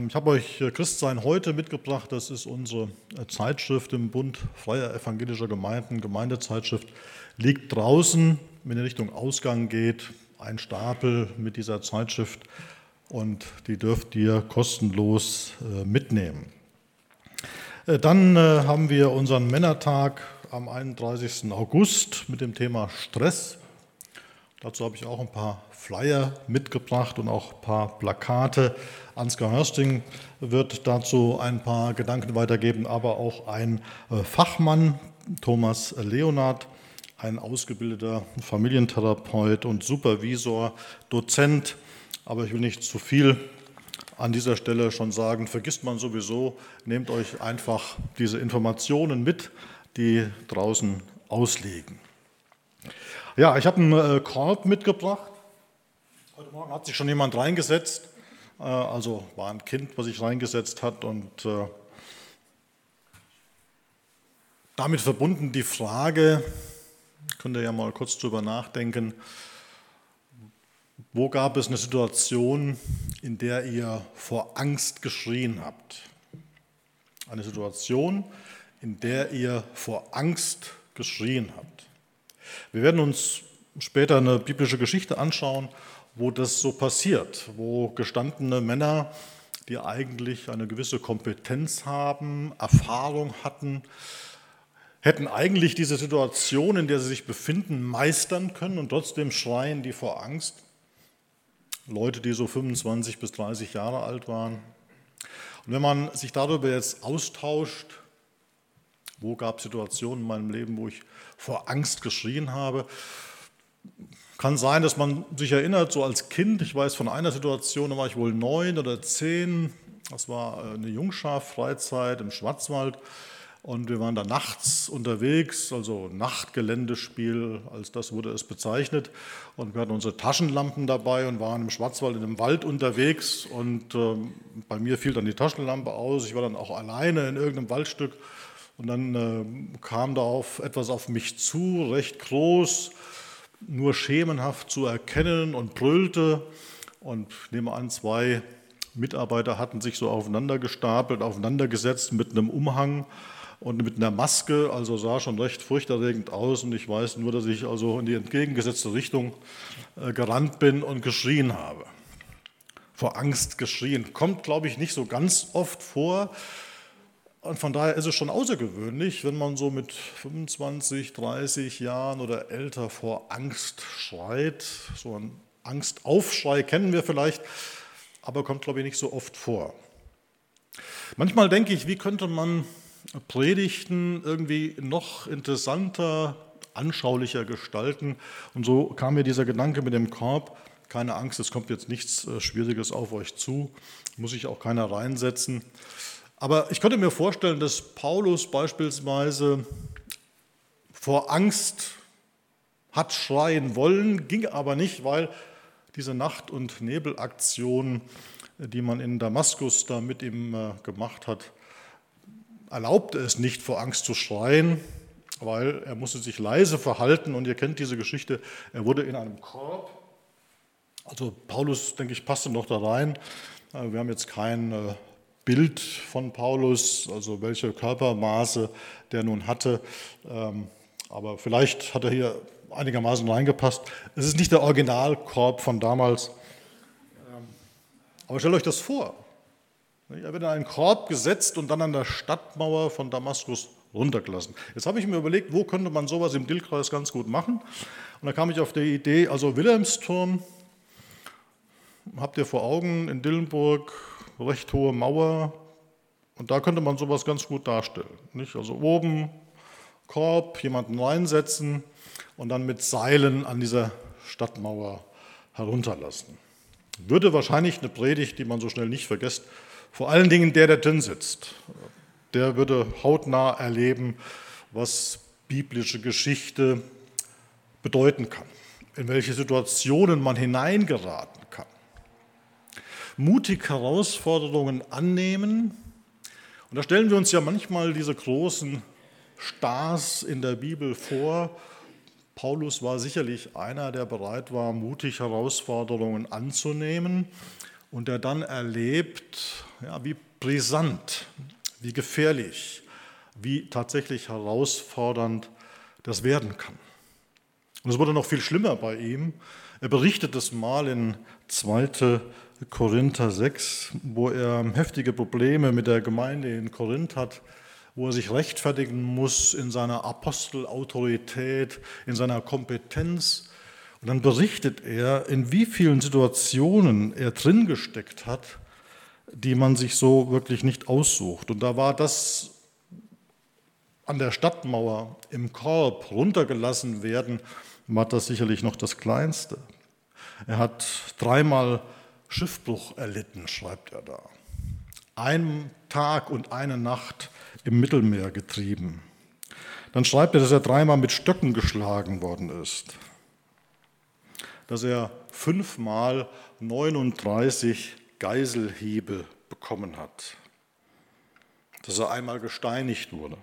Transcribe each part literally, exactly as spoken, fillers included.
Ich habe euch Christsein heute mitgebracht. Das ist unsere Zeitschrift im Bund Freier Evangelischer Gemeinden, Gemeindezeitschrift. Liegt draußen, wenn ihr Richtung Ausgang geht, ein Stapel mit dieser Zeitschrift und die dürft ihr kostenlos mitnehmen. Dann haben wir unseren Männertag am einunddreißigsten August mit dem Thema Stress. Dazu habe ich auch ein paar Flyer mitgebracht und auch ein paar Plakate. Ansgar Hörsting wird dazu ein paar Gedanken weitergeben, aber auch ein Fachmann, Thomas Leonhardt, ein ausgebildeter Familientherapeut und Supervisor, Dozent. Aber ich will nicht zu viel an dieser Stelle schon sagen, vergisst man sowieso, nehmt euch einfach diese Informationen mit, die draußen ausliegen. Ja, ich habe einen Korb mitgebracht. Heute Morgen hat sich schon jemand reingesetzt, also war ein Kind, was sich reingesetzt hat und damit verbunden die Frage, könnt ihr ja mal kurz drüber nachdenken, wo gab es eine Situation, in der ihr vor Angst geschrien habt? Eine Situation, in der ihr vor Angst geschrien habt. Wir werden uns später eine biblische Geschichte anschauen, wo das so passiert, wo gestandene Männer, die eigentlich eine gewisse Kompetenz haben, Erfahrung hatten, hätten eigentlich diese Situation, in der sie sich befinden, meistern können und trotzdem schreien die vor Angst. Leute, die so fünfundzwanzig bis dreißig Jahre alt waren. Und wenn man sich darüber jetzt austauscht, wo gab es Situationen in meinem Leben, wo ich vor Angst geschrien habe, kann sein, dass man sich erinnert, so als Kind, ich weiß von einer Situation, da war ich wohl neun oder zehn, das war eine Jungschar-Freizeit im Schwarzwald und wir waren da nachts unterwegs, also Nachtgeländespiel, als das wurde es bezeichnet und wir hatten unsere Taschenlampen dabei und waren im Schwarzwald in einem Wald unterwegs und äh, bei mir fiel dann die Taschenlampe aus, ich war dann auch alleine in irgendeinem Waldstück und dann äh, kam da auf etwas auf mich zu, recht groß, nur schemenhaft zu erkennen und brüllte. Und ich nehme an, zwei Mitarbeiter hatten sich so aufeinander gestapelt, aufeinander gesetzt mit einem Umhang und mit einer Maske, also sah schon recht furchterregend aus. Und ich weiß nur, dass ich also in die entgegengesetzte Richtung äh, gerannt bin und geschrien habe. Vor Angst geschrien. Kommt, glaube ich, nicht so ganz oft vor. Und von daher ist es schon außergewöhnlich, wenn man so mit fünfundzwanzig, dreißig Jahren oder älter vor Angst schreit. So ein Angstaufschrei kennen wir vielleicht, aber kommt, glaube ich, nicht so oft vor. Manchmal denke ich, wie könnte man Predigten irgendwie noch interessanter, anschaulicher gestalten? Und so kam mir dieser Gedanke mit dem Korb. Keine Angst, es kommt jetzt nichts Schwieriges auf euch zu, muss sich auch keiner reinsetzen. Aber ich könnte mir vorstellen, dass Paulus beispielsweise vor Angst hat schreien wollen, ging aber nicht, weil diese Nacht- und Nebelaktion, die man in Damaskus da mit ihm gemacht hat, erlaubte es nicht, vor Angst zu schreien, weil er musste sich leise verhalten und ihr kennt diese Geschichte, er wurde in einem Korb, also Paulus, denke ich, passte noch da rein, wir haben jetzt kein Bild von Paulus, also welche Körpermaße der nun hatte. Aber vielleicht hat er hier einigermaßen reingepasst. Es ist nicht der Originalkorb von damals. Aber stellt euch das vor. Er wird in einen Korb gesetzt und dann an der Stadtmauer von Damaskus runtergelassen. Jetzt habe ich mir überlegt, wo könnte man sowas im Dillkreis ganz gut machen. Und da kam ich auf die Idee, also Wilhelmsturm, habt ihr vor Augen in Dillenburg, recht hohe Mauer und da könnte man sowas ganz gut darstellen. Nicht? Also oben Korb, jemanden reinsetzen und dann mit Seilen an dieser Stadtmauer herunterlassen. Würde wahrscheinlich eine Predigt, die man so schnell nicht vergisst, vor allen Dingen der, der drin sitzt, der würde hautnah erleben, was biblische Geschichte bedeuten kann, in welche Situationen man hineingeraten kann. Mutig Herausforderungen annehmen. Und da stellen wir uns ja manchmal diese großen Stars in der Bibel vor. Paulus war sicherlich einer, der bereit war, mutig Herausforderungen anzunehmen. und der dann erlebt, ja, wie brisant, wie gefährlich, wie tatsächlich herausfordernd das werden kann. Und es wurde noch viel schlimmer bei ihm. Er berichtet es mal in zweiter Korinther sechs, wo er heftige Probleme mit der Gemeinde in Korinth hat, wo er sich rechtfertigen muss in seiner Apostelautorität, in seiner Kompetenz. Und dann berichtet er, in wie vielen Situationen er drin gesteckt hat, die man sich so wirklich nicht aussucht. Und da war das an der Stadtmauer im Korb runtergelassen werden, war das sicherlich noch das Kleinste. Er hat dreimal Schiffbruch erlitten, schreibt er da. Einen Tag und eine Nacht im Mittelmeer getrieben. Dann schreibt er, dass er dreimal mit Stöcken geschlagen worden ist. Dass er fünfmal neununddreißig Geiselhiebe bekommen hat. Dass er einmal gesteinigt wurde.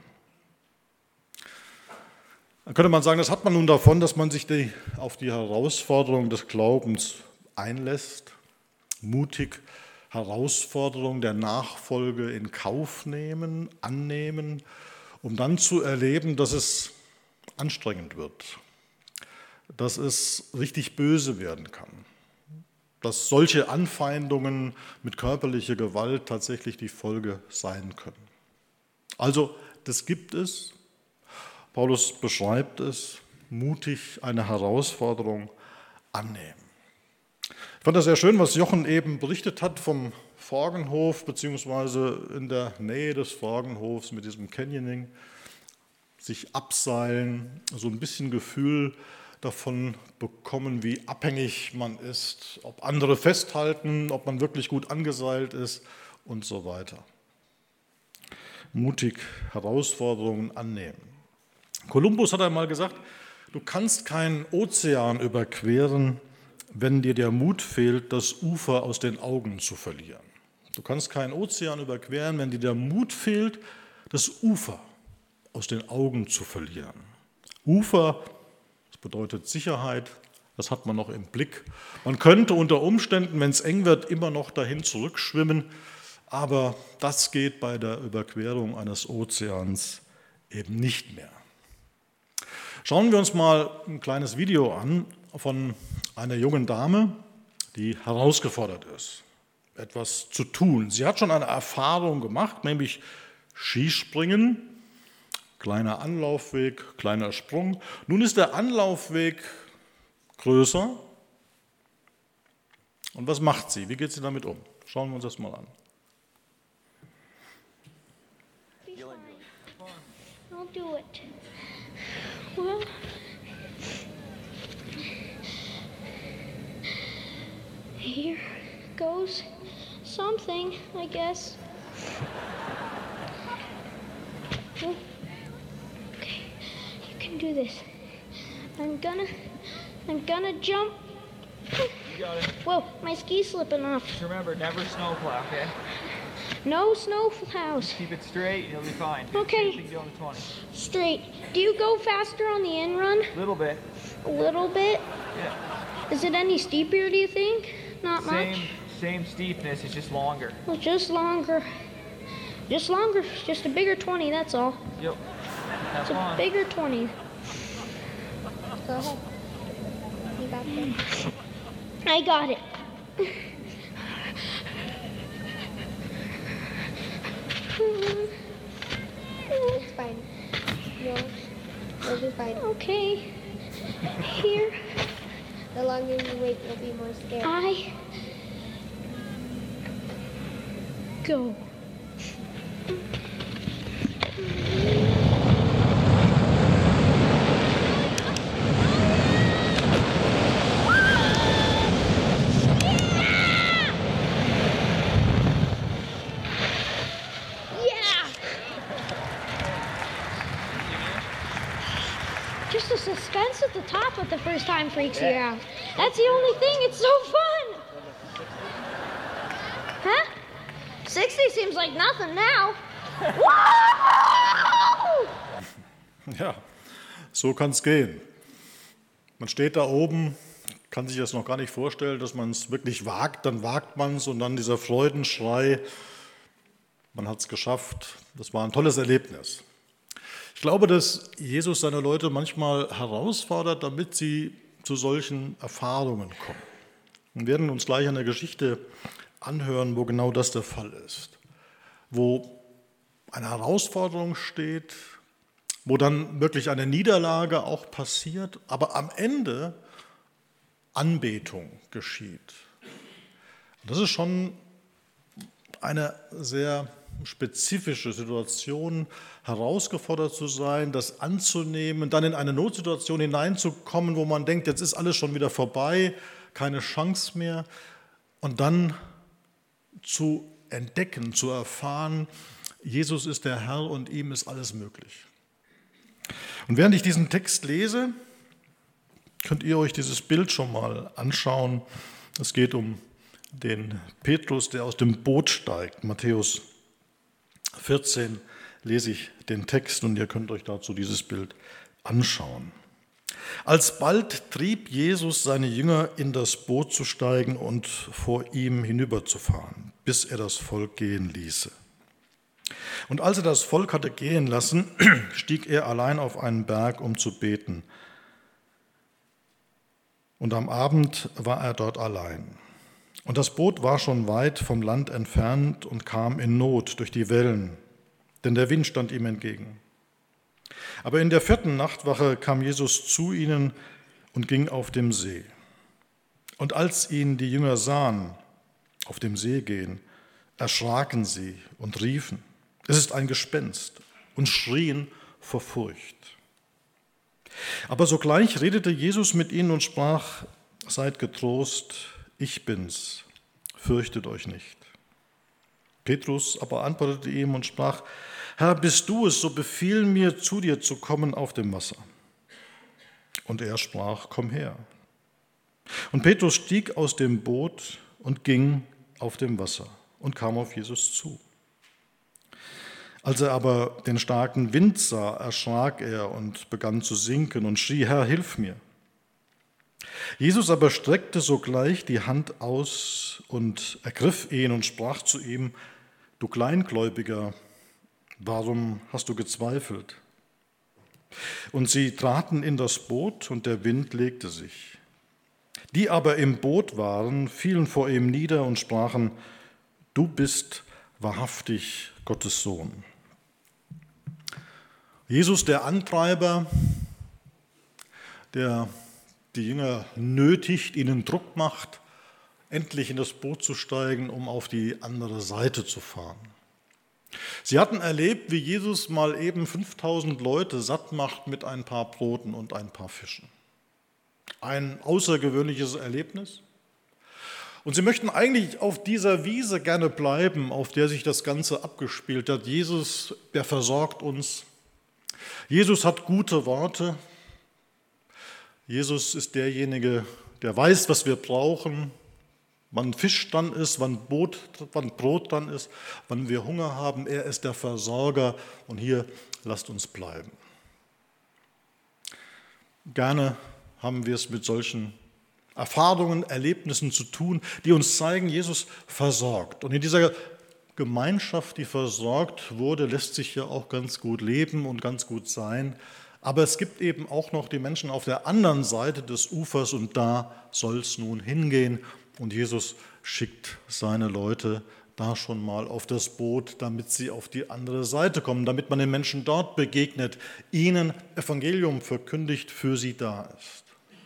Dann könnte man sagen, das hat man nun davon, dass man sich die, auf die Herausforderung des Glaubens einlässt, mutig Herausforderungen der Nachfolge in Kauf nehmen, annehmen, um dann zu erleben, dass es anstrengend wird, dass es richtig böse werden kann, dass solche Anfeindungen mit körperlicher Gewalt tatsächlich die Folge sein können. Also, das gibt es. Paulus beschreibt es, mutig eine Herausforderung annehmen. Ich fand das sehr schön, was Jochen eben berichtet hat vom Forgenhof, beziehungsweise in der Nähe des Forgenhofs mit diesem Canyoning, sich abseilen, so ein bisschen Gefühl davon bekommen, wie abhängig man ist, ob andere festhalten, ob man wirklich gut angeseilt ist und so weiter. Mutig Herausforderungen annehmen. Kolumbus hat einmal gesagt, du kannst keinen Ozean überqueren, wenn dir der Mut fehlt, das Ufer aus den Augen zu verlieren. Du kannst keinen Ozean überqueren, wenn dir der Mut fehlt, das Ufer aus den Augen zu verlieren. Ufer, das bedeutet Sicherheit, das hat man noch im Blick. Man könnte unter Umständen, wenn es eng wird, immer noch dahin zurückschwimmen, aber das geht bei der Überquerung eines Ozeans eben nicht mehr. Schauen wir uns mal ein kleines Video an von einer jungen Dame, die herausgefordert ist, etwas zu tun. Sie hat schon eine Erfahrung gemacht, nämlich Skispringen, kleiner Anlaufweg, kleiner Sprung. Nun ist der Anlaufweg größer. Und was macht sie? Wie geht sie damit um? Schauen wir uns das mal an. I'll do it. Well, here goes something, I guess. Oh, okay, you can do this. I'm gonna, I'm gonna jump. You got it. Whoa, my ski's slipping off. Just remember, never snowplow, okay? No snow plows. Keep it straight, you'll be fine. Okay. Same thing on the twenty. Straight. Do you go faster on the in run? Little bit. A little bit. Yeah. Is it any steeper, do you think? Not Same, much. same steepness, it's just longer. Well, just longer. Just longer. Just a bigger twenty, that's all. Yep. Have It's a fun. bigger twenty. Go ahead. You got this. I got it. It's fine. You'll, you'll be fine. Okay. Here The longer you wait, you'll be more scared. I go. Just the suspense at the top at the first time freaks you out. That's the only thing. It's so fun. Huh? sixty seems like nothing now. Whoa! Ja, so kann es gehen. Man steht da oben, kann sich das noch gar nicht vorstellen, dass man es wirklich wagt, dann wagt man es und dann dieser Freudenschrei, man hat es geschafft. Das war ein tolles Erlebnis. Ich glaube, dass Jesus seine Leute manchmal herausfordert, damit sie zu solchen Erfahrungen kommen. Wir werden uns gleich eine Geschichte anhören, wo genau das der Fall ist. Wo eine Herausforderung steht, wo dann wirklich eine Niederlage auch passiert, aber am Ende Anbetung geschieht. Das ist schon eine sehr spezifische Situation, herausgefordert zu sein, das anzunehmen, dann in eine Notsituation hineinzukommen, wo man denkt, jetzt ist alles schon wieder vorbei, keine Chance mehr, und dann zu entdecken, zu erfahren, Jesus ist der Herr und ihm ist alles möglich. Und während ich diesen Text lese, könnt ihr euch dieses Bild schon mal anschauen. Es geht um den Petrus, der aus dem Boot steigt. Matthäus vierzehn lese ich den Text und ihr könnt euch dazu dieses Bild anschauen. Alsbald trieb Jesus seine Jünger, in das Boot zu steigen und vor ihm hinüberzufahren, bis er das Volk gehen ließe. Und als er das Volk hatte gehen lassen, stieg er allein auf einen Berg, um zu beten. Und am Abend war er dort allein. Und das Boot war schon weit vom Land entfernt und kam in Not durch die Wellen, denn der Wind stand ihm entgegen. Aber in der vierten Nachtwache kam Jesus zu ihnen und ging auf dem See. Und als ihn die Jünger sahen, auf dem See gehen, erschraken sie und riefen, es ist ein Gespenst, und schrien vor Furcht. Aber sogleich redete Jesus mit ihnen und sprach, seid getrost, ich bin's, fürchtet euch nicht. Petrus aber antwortete ihm und sprach, Herr, bist du es, so befiehl mir, zu dir zu kommen auf dem Wasser. Und er sprach, komm her. Und Petrus stieg aus dem Boot und ging auf dem Wasser und kam auf Jesus zu. Als er aber den starken Wind sah, erschrak er und begann zu sinken und schrie, Herr, hilf mir. Jesus aber streckte sogleich die Hand aus und ergriff ihn und sprach zu ihm, du Kleingläubiger, warum hast du gezweifelt? Und sie traten in das Boot und der Wind legte sich. Die aber im Boot waren, fielen vor ihm nieder und sprachen, du bist wahrhaftig Gottes Sohn. Jesus, der Antreiber, der die Jünger nötigt, ihnen Druck macht, endlich in das Boot zu steigen, um auf die andere Seite zu fahren. Sie hatten erlebt, wie Jesus mal eben fünftausend Leute satt macht mit ein paar Broten und ein paar Fischen. Ein außergewöhnliches Erlebnis. Und sie möchten eigentlich auf dieser Wiese gerne bleiben, auf der sich das Ganze abgespielt hat. Jesus, der versorgt uns. Jesus hat gute Worte. Jesus ist derjenige, der weiß, was wir brauchen, wann Fisch dann ist, wann, Brot, wann Brot dann ist, wann wir Hunger haben. Er ist der Versorger und hier lasst uns bleiben. Gerne haben wir es mit solchen Erfahrungen, Erlebnissen zu tun, die uns zeigen, Jesus versorgt. Und in dieser Gemeinschaft, die versorgt wurde, lässt sich ja auch ganz gut leben und ganz gut sein. Aber es gibt eben auch noch die Menschen auf der anderen Seite des Ufers und da soll es nun hingehen. Und Jesus schickt seine Leute da schon mal auf das Boot, damit sie auf die andere Seite kommen, damit man den Menschen dort begegnet, ihnen Evangelium verkündigt, für sie da ist.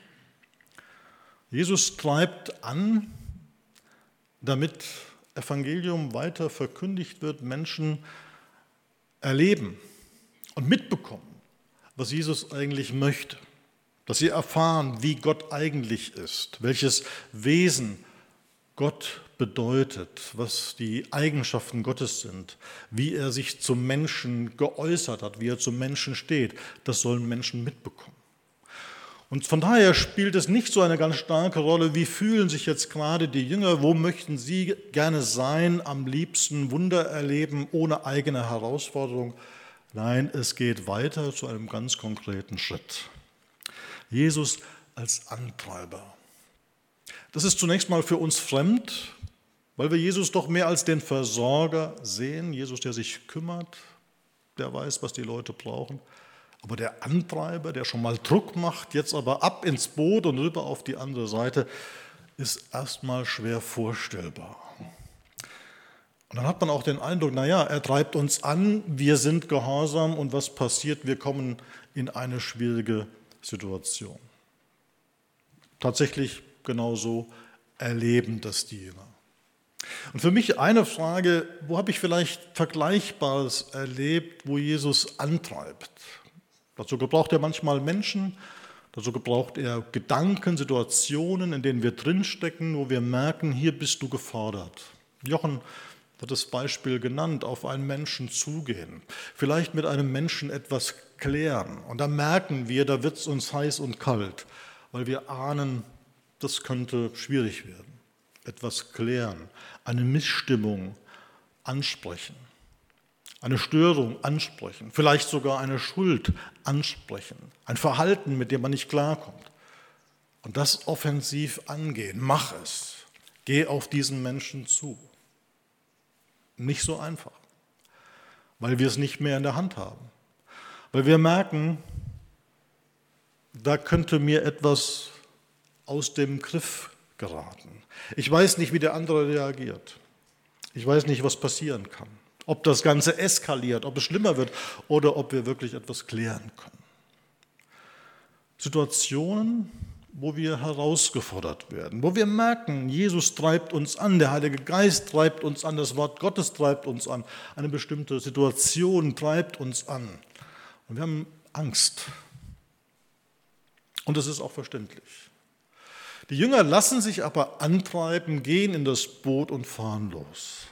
Jesus treibt an, damit Evangelium weiter verkündigt wird, Menschen erleben und mitbekommen, was Jesus eigentlich möchte, dass sie erfahren, wie Gott eigentlich ist, welches Wesen Gott bedeutet, was die Eigenschaften Gottes sind, wie er sich zum Menschen geäußert hat, wie er zum Menschen steht. Das sollen Menschen mitbekommen. Und von daher spielt es nicht so eine ganz starke Rolle, wie fühlen sich jetzt gerade die Jünger, wo möchten sie gerne sein, am liebsten Wunder erleben, ohne eigene Herausforderung. Nein, es geht weiter zu einem ganz konkreten Schritt. Jesus als Antreiber. Das ist zunächst mal für uns fremd, weil wir Jesus doch mehr als den Versorger sehen. Jesus, der sich kümmert, der weiß, was die Leute brauchen. Aber der Antreiber, der schon mal Druck macht, jetzt aber ab ins Boot und rüber auf die andere Seite, ist erstmal schwer vorstellbar. Und dann hat man auch den Eindruck, naja, er treibt uns an, wir sind gehorsam und was passiert? Wir kommen in eine schwierige Situation. Tatsächlich genauso erleben das die Jünger. Und für mich eine Frage, wo habe ich vielleicht Vergleichbares erlebt, wo Jesus antreibt? Dazu gebraucht er manchmal Menschen, dazu gebraucht er Gedanken, Situationen, in denen wir drinstecken, wo wir merken, hier bist du gefordert. Jochen hat das Beispiel genannt, auf einen Menschen zugehen, vielleicht mit einem Menschen etwas klären. Und da merken wir, da wird es uns heiß und kalt, weil wir ahnen, das könnte schwierig werden. Etwas klären, eine Missstimmung ansprechen, eine Störung ansprechen, vielleicht sogar eine Schuld ansprechen, ein Verhalten, mit dem man nicht klarkommt. Und das offensiv angehen, mach es, geh auf diesen Menschen zu. Nicht so einfach, weil wir es nicht mehr in der Hand haben, weil wir merken, da könnte mir etwas aus dem Griff geraten. Ich weiß nicht, wie der andere reagiert. Ich weiß nicht, was passieren kann. Ob das Ganze eskaliert, ob es schlimmer wird oder ob wir wirklich etwas klären können. Situationen, wo wir herausgefordert werden, wo wir merken, Jesus treibt uns an, der Heilige Geist treibt uns an, das Wort Gottes treibt uns an, eine bestimmte Situation treibt uns an. Und wir haben Angst. Und das ist auch verständlich. Die Jünger lassen sich aber antreiben, gehen in das Boot und fahren los.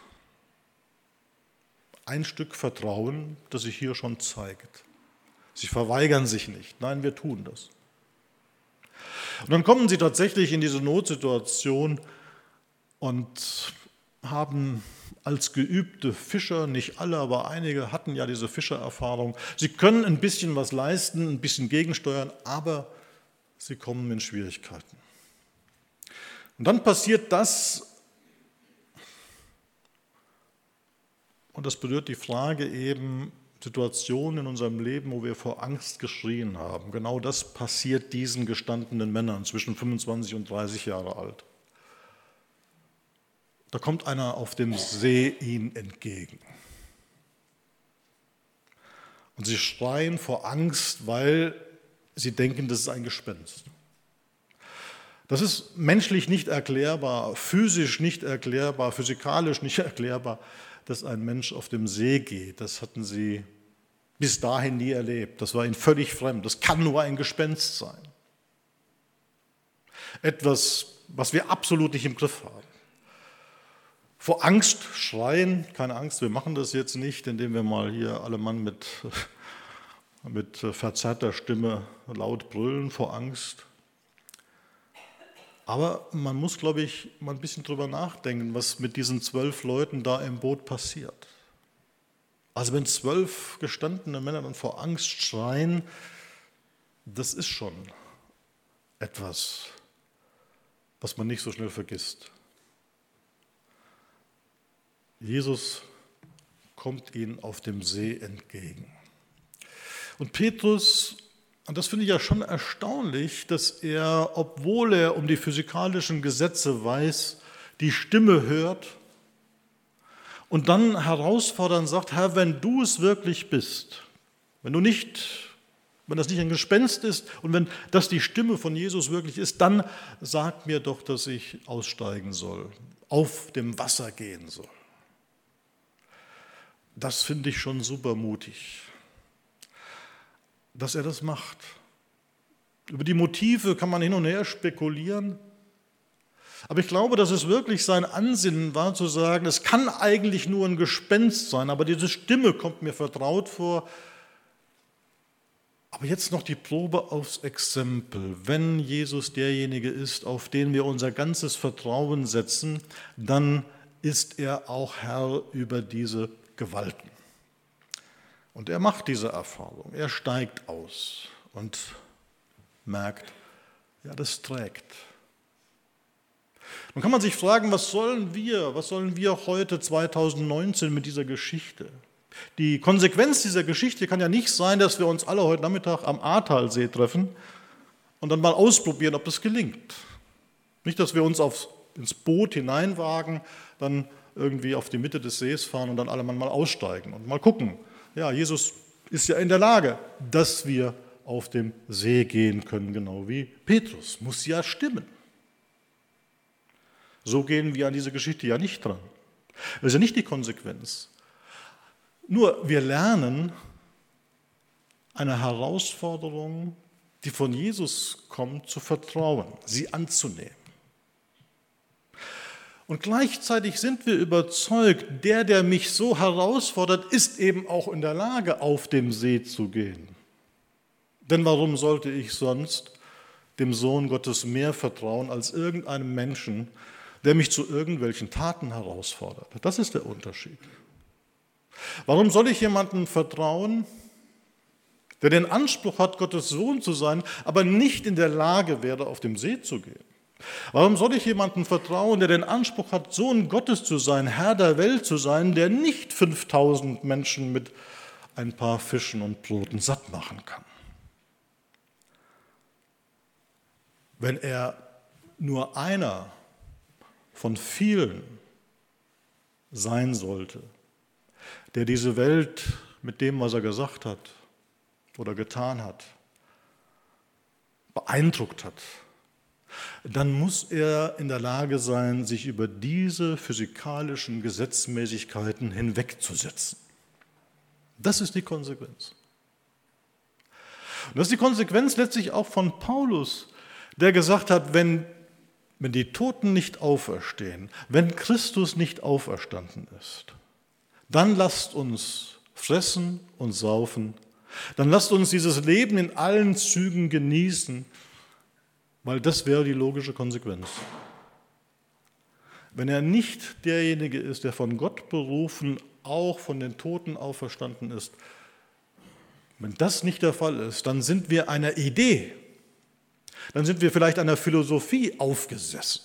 Ein Stück Vertrauen, das sich hier schon zeigt. Sie verweigern sich nicht. Nein, wir tun das. Und dann kommen sie tatsächlich in diese Notsituation und haben als geübte Fischer, nicht alle, aber einige hatten ja diese Fischererfahrung, sie können ein bisschen was leisten, ein bisschen gegensteuern, aber sie kommen in Schwierigkeiten. Und dann passiert das, und das berührt die Frage eben, Situationen in unserem Leben, wo wir vor Angst geschrien haben. Genau das passiert diesen gestandenen Männern zwischen fünfundzwanzig und dreißig Jahre alt. Da kommt einer auf dem See ihnen entgegen. Und sie schreien vor Angst, weil sie denken, das ist ein Gespenst. Das ist menschlich nicht erklärbar, physisch nicht erklärbar, physikalisch nicht erklärbar, dass ein Mensch auf dem See geht. Das hatten sie bis dahin nie erlebt. Das war ihnen völlig fremd. Das kann nur ein Gespenst sein. Etwas, was wir absolut nicht im Griff haben. Vor Angst schreien, keine Angst, wir machen das jetzt nicht, indem wir mal hier alle Mann mit, mit verzerrter Stimme laut brüllen vor Angst. Aber man muss, glaube ich, mal ein bisschen drüber nachdenken, was mit diesen zwölf Leuten da im Boot passiert. Also wenn zwölf gestandene Männer dann vor Angst schreien, das ist schon etwas, was man nicht so schnell vergisst. Jesus kommt ihnen auf dem See entgegen. Und Petrus, und das finde ich ja schon erstaunlich, dass er, obwohl er um die physikalischen Gesetze weiß, die Stimme hört und dann herausfordernd sagt, Herr, wenn du es wirklich bist, wenn du nicht, wenn das nicht ein Gespenst ist und wenn das die Stimme von Jesus wirklich ist, dann sag mir doch, dass ich aussteigen soll, auf dem Wasser gehen soll. Das finde ich schon super mutig, dass er das macht. Über die Motive kann man hin und her spekulieren. Aber ich glaube, dass es wirklich sein Ansinnen war, zu sagen, es kann eigentlich nur ein Gespenst sein, aber diese Stimme kommt mir vertraut vor. Aber jetzt noch die Probe aufs Exempel. Wenn Jesus derjenige ist, auf den wir unser ganzes Vertrauen setzen, dann ist er auch Herr über diese Gewalten. Und er macht diese Erfahrung. Er steigt aus und merkt, ja, das trägt. Nun kann man sich fragen, was sollen wir, was sollen wir heute zweitausendneunzehn mit dieser Geschichte? Die Konsequenz dieser Geschichte kann ja nicht sein, dass wir uns alle heute Nachmittag am Ahrtalsee treffen und dann mal ausprobieren, ob das gelingt. Nicht, dass wir uns aufs, ins Boot hineinwagen, dann irgendwie auf die Mitte des Sees fahren und dann alle mal aussteigen und mal gucken. Ja, Jesus ist ja in der Lage, dass wir auf dem See gehen können, genau wie Petrus. Muss ja stimmen. So gehen wir an diese Geschichte ja nicht dran. Das ist ja nicht die Konsequenz. Nur wir lernen eine Herausforderung, die von Jesus kommt, zu vertrauen, sie anzunehmen. Und gleichzeitig sind wir überzeugt, der, der mich so herausfordert, ist eben auch in der Lage, auf dem See zu gehen. Denn warum sollte ich sonst dem Sohn Gottes mehr vertrauen als irgendeinem Menschen, der mich zu irgendwelchen Taten herausfordert? Das ist der Unterschied. Warum soll ich jemandem vertrauen, der den Anspruch hat, Gottes Sohn zu sein, aber nicht in der Lage wäre, auf dem See zu gehen? Warum soll ich jemandem vertrauen, der den Anspruch hat, Sohn Gottes zu sein, Herr der Welt zu sein, der nicht fünftausend Menschen mit ein paar Fischen und Broten satt machen kann? Wenn er nur einer von vielen sein sollte, der diese Welt mit dem, was er gesagt hat oder getan hat, beeindruckt hat, dann muss er in der Lage sein, sich über diese physikalischen Gesetzmäßigkeiten hinwegzusetzen. Das ist die Konsequenz. Und das ist die Konsequenz letztlich auch von Paulus, der gesagt hat, wenn, wenn die Toten nicht auferstehen, wenn Christus nicht auferstanden ist, dann lasst uns fressen und saufen, dann lasst uns dieses Leben in allen Zügen genießen, weil das wäre die logische Konsequenz. Wenn er nicht derjenige ist, der von Gott berufen, auch von den Toten auferstanden ist, wenn das nicht der Fall ist, dann sind wir einer Idee, dann sind wir vielleicht einer Philosophie aufgesessen.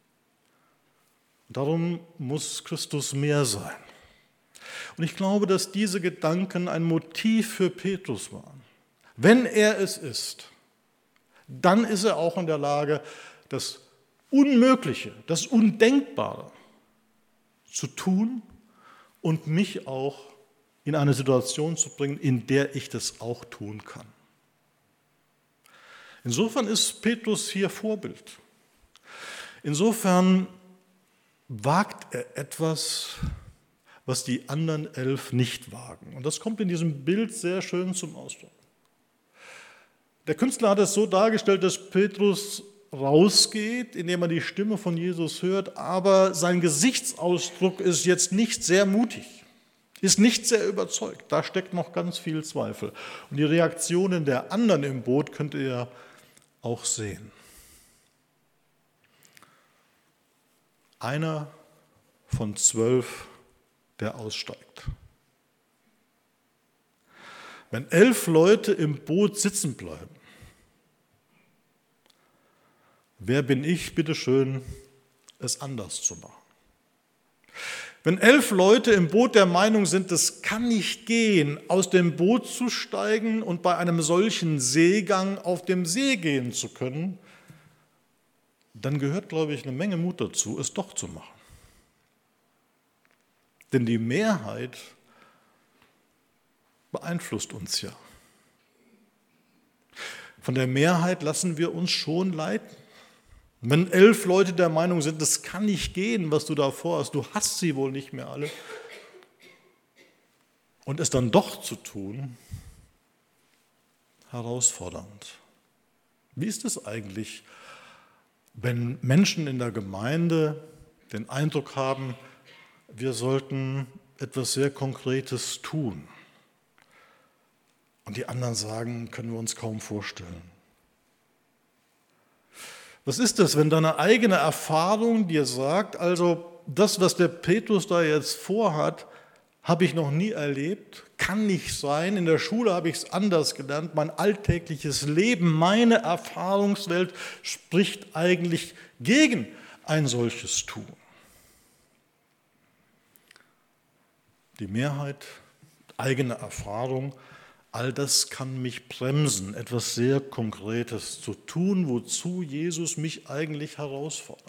Darum muss Christus mehr sein. Und ich glaube, dass diese Gedanken ein Motiv für Petrus waren. Wenn er es ist, dann ist er auch in der Lage, das Unmögliche, das Undenkbare zu tun und mich auch in eine Situation zu bringen, in der ich das auch tun kann. Insofern ist Petrus hier Vorbild. Insofern wagt er etwas, was die anderen elf nicht wagen. Und das kommt in diesem Bild sehr schön zum Ausdruck. Der Künstler hat es so dargestellt, dass Petrus rausgeht, indem er die Stimme von Jesus hört, aber sein Gesichtsausdruck ist jetzt nicht sehr mutig, ist nicht sehr überzeugt. Da steckt noch ganz viel Zweifel. Und die Reaktionen der anderen im Boot könnt ihr auch sehen. Einer von zwölf, der aussteigt. Wenn elf Leute im Boot sitzen bleiben, wer bin ich, bitteschön, es anders zu machen? Wenn elf Leute im Boot der Meinung sind, es kann nicht gehen, aus dem Boot zu steigen und bei einem solchen Seegang auf dem See gehen zu können, dann gehört, glaube ich, eine Menge Mut dazu, es doch zu machen. Denn die Mehrheit beeinflusst uns ja. Von der Mehrheit lassen wir uns schon leiten. Wenn elf Leute der Meinung sind, das kann nicht gehen, was du da vorhast, du hast sie wohl nicht mehr alle, und es dann doch zu tun, herausfordernd. Wie ist es eigentlich, wenn Menschen in der Gemeinde den Eindruck haben, wir sollten etwas sehr Konkretes tun? Und die anderen sagen, können wir uns kaum vorstellen. Was ist das, wenn deine eigene Erfahrung dir sagt, also das, was der Petrus da jetzt vorhat, habe ich noch nie erlebt, kann nicht sein, in der Schule habe ich es anders gelernt, mein alltägliches Leben, meine Erfahrungswelt spricht eigentlich gegen ein solches tun? Die Mehrheit, eigene Erfahrung, all das kann mich bremsen, etwas sehr Konkretes zu tun, wozu Jesus mich eigentlich herausfordert.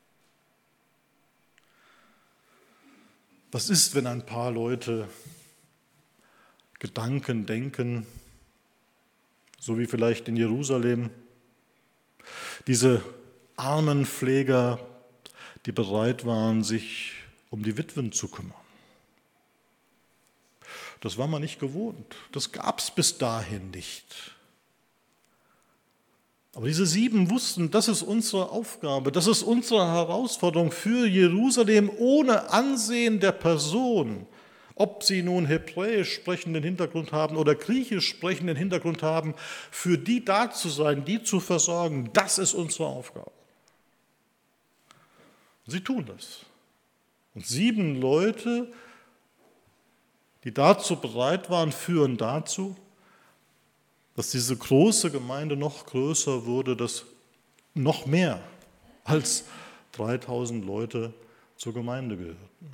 Was ist, wenn ein paar Leute Gedanken denken, so wie vielleicht in Jerusalem, diese armen Pfleger, die bereit waren, sich um die Witwen zu kümmern? Das war man nicht gewohnt. Das gab es bis dahin nicht. Aber diese sieben wussten, das ist unsere Aufgabe, das ist unsere Herausforderung für Jerusalem ohne Ansehen der Person, ob sie nun hebräisch sprechenden Hintergrund haben oder griechisch sprechenden Hintergrund haben, für die da zu sein, die zu versorgen, das ist unsere Aufgabe. Sie tun das. Und sieben Leute, die dazu bereit waren, führen dazu, dass diese große Gemeinde noch größer wurde, dass noch mehr als dreitausend Leute zur Gemeinde gehörten.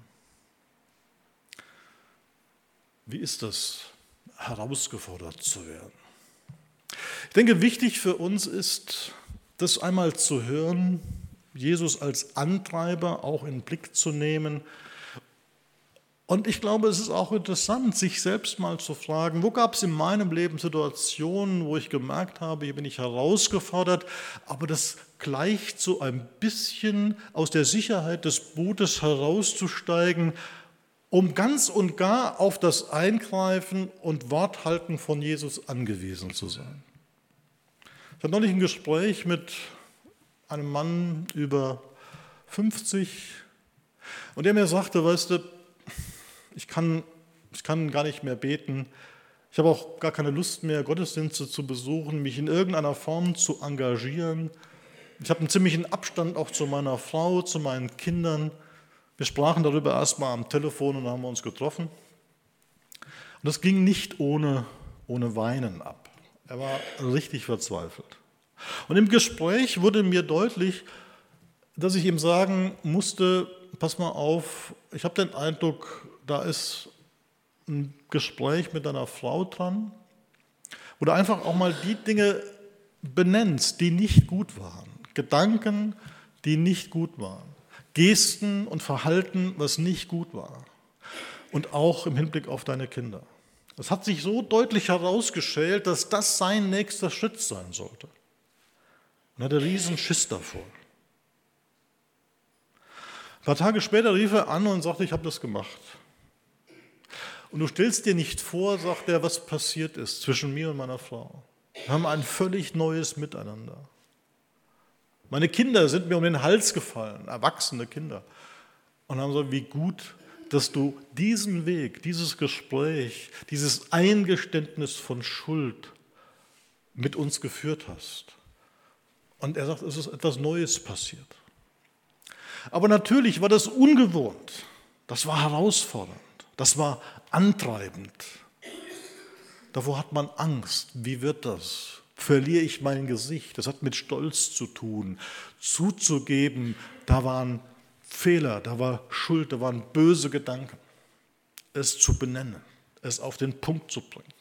Wie ist das, herausgefordert zu werden? Ich denke, wichtig für uns ist, das einmal zu hören, Jesus als Antreiber auch in den Blick zu nehmen. Und ich glaube, es ist auch interessant, sich selbst mal zu fragen, wo gab es in meinem Leben Situationen, wo ich gemerkt habe, hier bin ich herausgefordert, aber das gleicht so ein bisschen aus der Sicherheit des Bootes herauszusteigen, um ganz und gar auf das Eingreifen und Worthalten von Jesus angewiesen zu sein. Ich hatte neulich ein Gespräch mit einem Mann über fünfzig und der mir sagte, weißt du, Ich kann, ich kann gar nicht mehr beten. Ich habe auch gar keine Lust mehr, Gottesdienste zu besuchen, mich in irgendeiner Form zu engagieren. Ich habe einen ziemlichen Abstand auch zu meiner Frau, zu meinen Kindern. Wir sprachen darüber erstmal am Telefon und dann haben wir uns getroffen. Und das ging nicht ohne, ohne Weinen ab. Er war richtig verzweifelt. Und im Gespräch wurde mir deutlich, dass ich ihm sagen musste, pass mal auf, ich habe den Eindruck, da ist ein Gespräch mit deiner Frau dran, wo du einfach auch mal die Dinge benennst, die nicht gut waren. Gedanken, die nicht gut waren. Gesten und Verhalten, was nicht gut war. Und auch im Hinblick auf deine Kinder. Es hat sich so deutlich herausgestellt, dass das sein nächster Schritt sein sollte. Und er hatte riesen Schiss davor. Ein paar Tage später rief er an und sagte, ich habe das gemacht. Und du stellst dir nicht vor, sagt er, was passiert ist zwischen mir und meiner Frau. Wir haben ein völlig neues Miteinander. Meine Kinder sind mir um den Hals gefallen, erwachsene Kinder. Und haben gesagt, wie gut, dass du diesen Weg, dieses Gespräch, dieses Eingeständnis von Schuld mit uns geführt hast. Und er sagt, es ist etwas Neues passiert. Aber natürlich war das ungewohnt, das war herausfordernd, das war antreibend. Davor hat man Angst. Wie wird das? Verliere ich mein Gesicht? Das hat mit Stolz zu tun. Zuzugeben, da waren Fehler, da war Schuld, da waren böse Gedanken. Es zu benennen, es auf den Punkt zu bringen.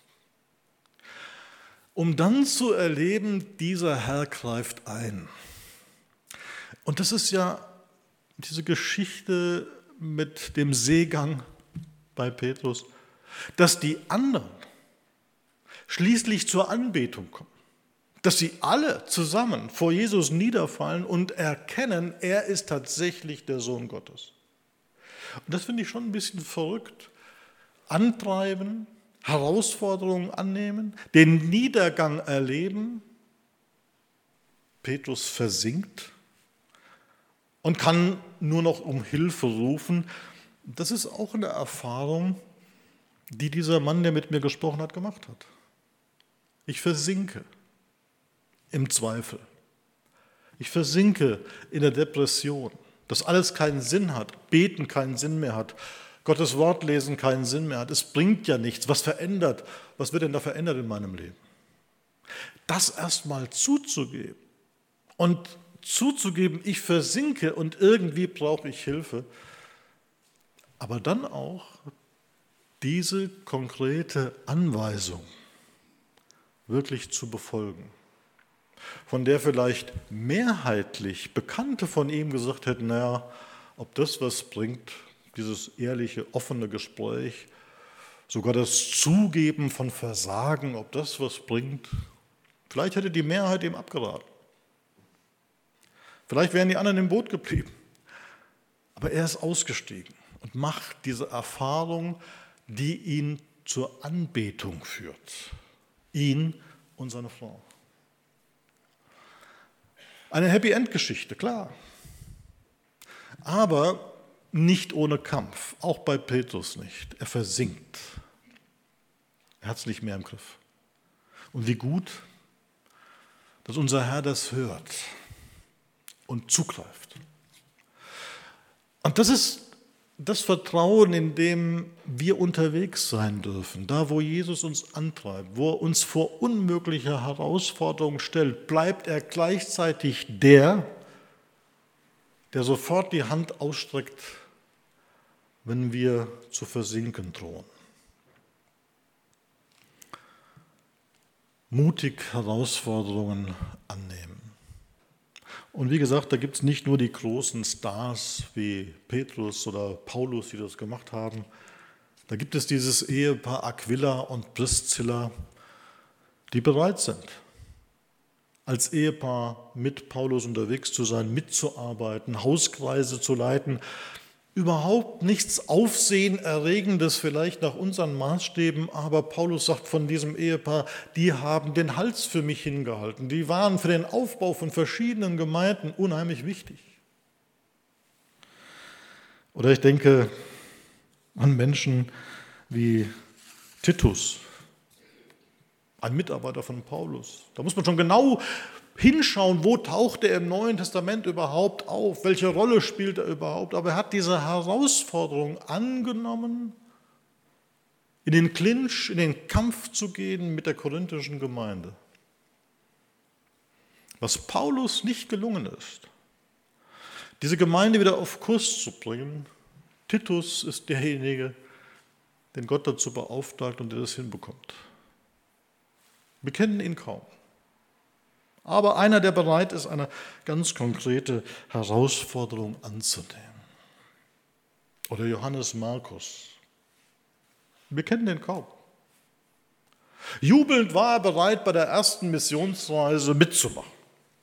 Um dann zu erleben, dieser Herr greift ein. Und das ist ja diese Geschichte mit dem Seegang bei Petrus, dass die anderen schließlich zur Anbetung kommen, dass sie alle zusammen vor Jesus niederfallen und erkennen, er ist tatsächlich der Sohn Gottes. Und das finde ich schon ein bisschen verrückt. Antreiben, Herausforderungen annehmen, den Niedergang erleben. Petrus versinkt und kann nur noch um Hilfe rufen. Das ist auch eine Erfahrung, die dieser Mann, der mit mir gesprochen hat, gemacht hat. Ich versinke im Zweifel. Ich versinke in der Depression, dass alles keinen Sinn hat, Beten keinen Sinn mehr hat, Gottes Wort lesen keinen Sinn mehr hat. Es bringt ja nichts. Was verändert? Was wird denn da verändert in meinem Leben? Das erstmal zuzugeben und zuzugeben, ich versinke und irgendwie brauche ich Hilfe, aber dann auch diese konkrete Anweisung wirklich zu befolgen, von der vielleicht mehrheitlich Bekannte von ihm gesagt hätten, naja, ob das was bringt, dieses ehrliche, offene Gespräch, sogar das Zugeben von Versagen, ob das was bringt, vielleicht hätte die Mehrheit ihm abgeraten. Vielleicht wären die anderen im Boot geblieben. Aber er ist ausgestiegen und macht diese Erfahrung, die ihn zur Anbetung führt. Ihn und seine Frau. Eine Happy-End-Geschichte, klar. Aber nicht ohne Kampf, auch bei Petrus nicht. Er versinkt. Er hat es nicht mehr im Griff. Und wie gut, dass unser Herr das hört und zugreift. Und das ist das Vertrauen, in dem wir unterwegs sein dürfen, da wo Jesus uns antreibt, wo er uns vor unmögliche Herausforderungen stellt, bleibt er gleichzeitig der, der sofort die Hand ausstreckt, wenn wir zu versinken drohen. Mutig Herausforderungen annehmen. Und wie gesagt, da gibt es nicht nur die großen Stars wie Petrus oder Paulus, die das gemacht haben. Da gibt es dieses Ehepaar Aquila und Priscilla, die bereit sind, als Ehepaar mit Paulus unterwegs zu sein, mitzuarbeiten, Hauskreise zu leiten. Überhaupt nichts Aufsehenerregendes vielleicht nach unseren Maßstäben, aber Paulus sagt von diesem Ehepaar, die haben den Hals für mich hingehalten. Die waren für den Aufbau von verschiedenen Gemeinden unheimlich wichtig. Oder ich denke an Menschen wie Titus, ein Mitarbeiter von Paulus. Da muss man schon genau hinschauen, wo taucht er im Neuen Testament überhaupt auf, welche Rolle spielt er überhaupt. Aber er hat diese Herausforderung angenommen, in den Clinch, in den Kampf zu gehen mit der korinthischen Gemeinde. Was Paulus nicht gelungen ist, diese Gemeinde wieder auf Kurs zu bringen. Titus ist derjenige, den Gott dazu beauftragt und der das hinbekommt. Wir kennen ihn kaum. Aber einer, der bereit ist, eine ganz konkrete Herausforderung anzunehmen. Oder Johannes Markus. Wir kennen den kaum. Jubelnd war er bereit, bei der ersten Missionsreise mitzumachen.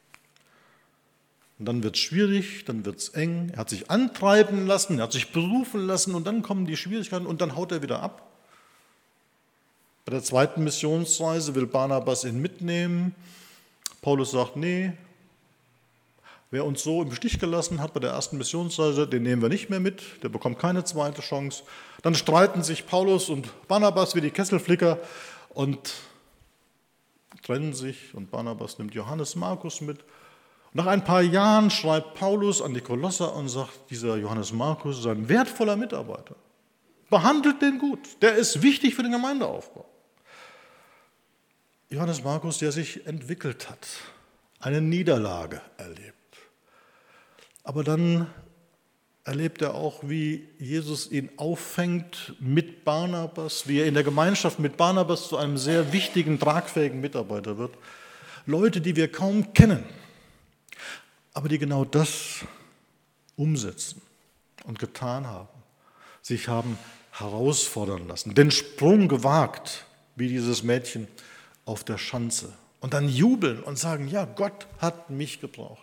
Und dann wird es schwierig, dann wird es eng. Er hat sich antreiben lassen, er hat sich berufen lassen und dann kommen die Schwierigkeiten und dann haut er wieder ab. Bei der zweiten Missionsreise will Barnabas ihn mitnehmen. Paulus sagt, nee, wer uns so im Stich gelassen hat bei der ersten Missionsreise, den nehmen wir nicht mehr mit, der bekommt keine zweite Chance. Dann streiten sich Paulus und Barnabas wie die Kesselflicker und trennen sich und Barnabas nimmt Johannes Markus mit. Nach ein paar Jahren schreibt Paulus an die Kolosser und sagt, dieser Johannes Markus ist ein wertvoller Mitarbeiter. Behandelt den gut, der ist wichtig für den Gemeindeaufbau. Johannes Markus, der sich entwickelt hat, eine Niederlage erlebt. Aber dann erlebt er auch, wie Jesus ihn auffängt mit Barnabas, wie er in der Gemeinschaft mit Barnabas zu einem sehr wichtigen, tragfähigen Mitarbeiter wird. Leute, die wir kaum kennen, aber die genau das umsetzen und getan haben, sich haben herausfordern lassen, den Sprung gewagt, wie dieses Mädchen auf der Schanze und dann jubeln und sagen, ja, Gott hat mich gebraucht.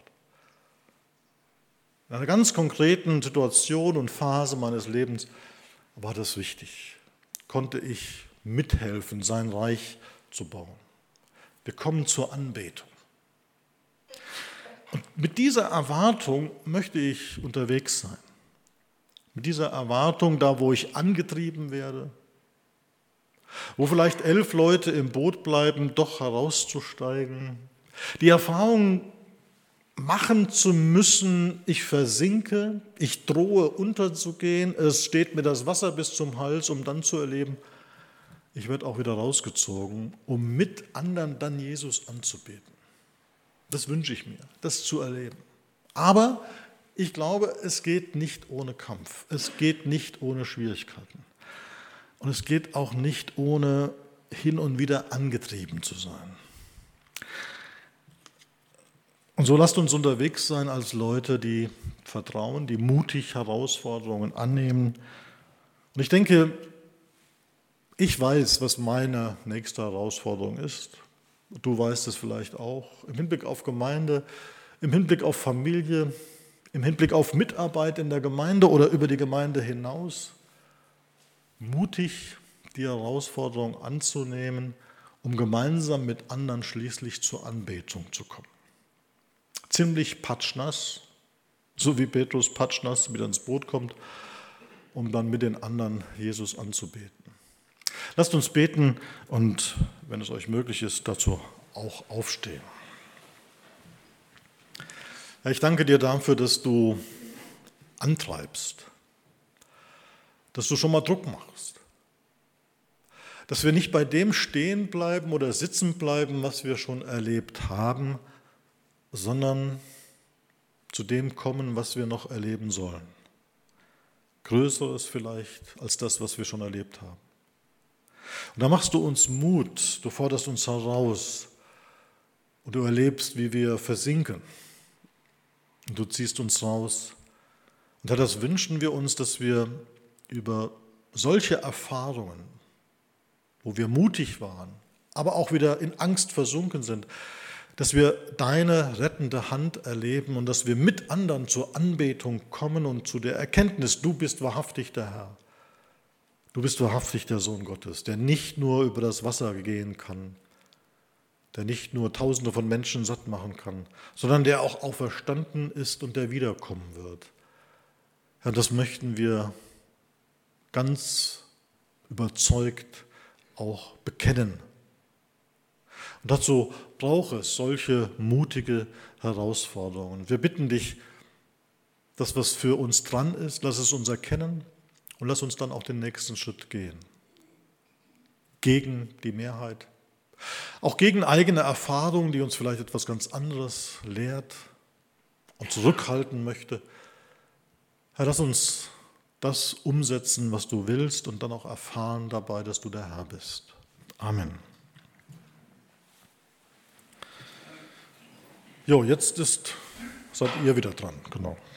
In einer ganz konkreten Situation und Phase meines Lebens war das wichtig. Konnte ich mithelfen, sein Reich zu bauen. Wir kommen zur Anbetung. Und mit dieser Erwartung möchte ich unterwegs sein. Mit dieser Erwartung, da wo ich angetrieben werde, wo vielleicht elf Leute im Boot bleiben, doch herauszusteigen, die Erfahrung machen zu müssen, ich versinke, ich drohe unterzugehen, es steht mir das Wasser bis zum Hals, um dann zu erleben, ich werde auch wieder rausgezogen, um mit anderen dann Jesus anzubeten. Das wünsche ich mir, das zu erleben. Aber ich glaube, es geht nicht ohne Kampf. Es geht nicht ohne Schwierigkeiten. Und es geht auch nicht ohne hin und wieder angetrieben zu sein. Und so lasst uns unterwegs sein als Leute, die vertrauen, die mutig Herausforderungen annehmen. Und ich denke, ich weiß, was meine nächste Herausforderung ist. Du weißt es vielleicht auch. Im Hinblick auf Gemeinde, im Hinblick auf Familie, im Hinblick auf Mitarbeit in der Gemeinde oder über die Gemeinde hinaus. Mutig die Herausforderung anzunehmen, um gemeinsam mit anderen schließlich zur Anbetung zu kommen. Ziemlich patschnass, so wie Petrus patschnass wieder ins Boot kommt, um dann mit den anderen Jesus anzubeten. Lasst uns beten und, wenn es euch möglich ist, dazu auch aufstehen. Herr, ich danke dir dafür, dass du antreibst, dass du schon mal Druck machst, dass wir nicht bei dem stehen bleiben oder sitzen bleiben, was wir schon erlebt haben, sondern zu dem kommen, was wir noch erleben sollen. Größeres vielleicht als das, was wir schon erlebt haben. Und da machst du uns Mut, du forderst uns heraus und du erlebst, wie wir versinken. Und du ziehst uns raus. Und Herr, das wünschen wir uns, dass wir über solche Erfahrungen, wo wir mutig waren, aber auch wieder in Angst versunken sind, dass wir deine rettende Hand erleben und dass wir mit anderen zur Anbetung kommen und zu der Erkenntnis, du bist wahrhaftig der Herr. Du bist wahrhaftig der Sohn Gottes, der nicht nur über das Wasser gehen kann, der nicht nur Tausende von Menschen satt machen kann, sondern der auch auferstanden ist und der wiederkommen wird. Ja, das möchten wir ganz überzeugt auch bekennen. Und dazu braucht es solche mutige Herausforderungen. Wir bitten dich, das, was für uns dran ist, lass es uns erkennen und lass uns dann auch den nächsten Schritt gehen. Gegen die Mehrheit, auch gegen eigene Erfahrungen, die uns vielleicht etwas ganz anderes lehrt und zurückhalten möchte. Herr, lass uns das umsetzen, was du willst und dann auch erfahren dabei, dass du der Herr bist. Amen. Jo, jetzt ist, seid ihr wieder dran, genau.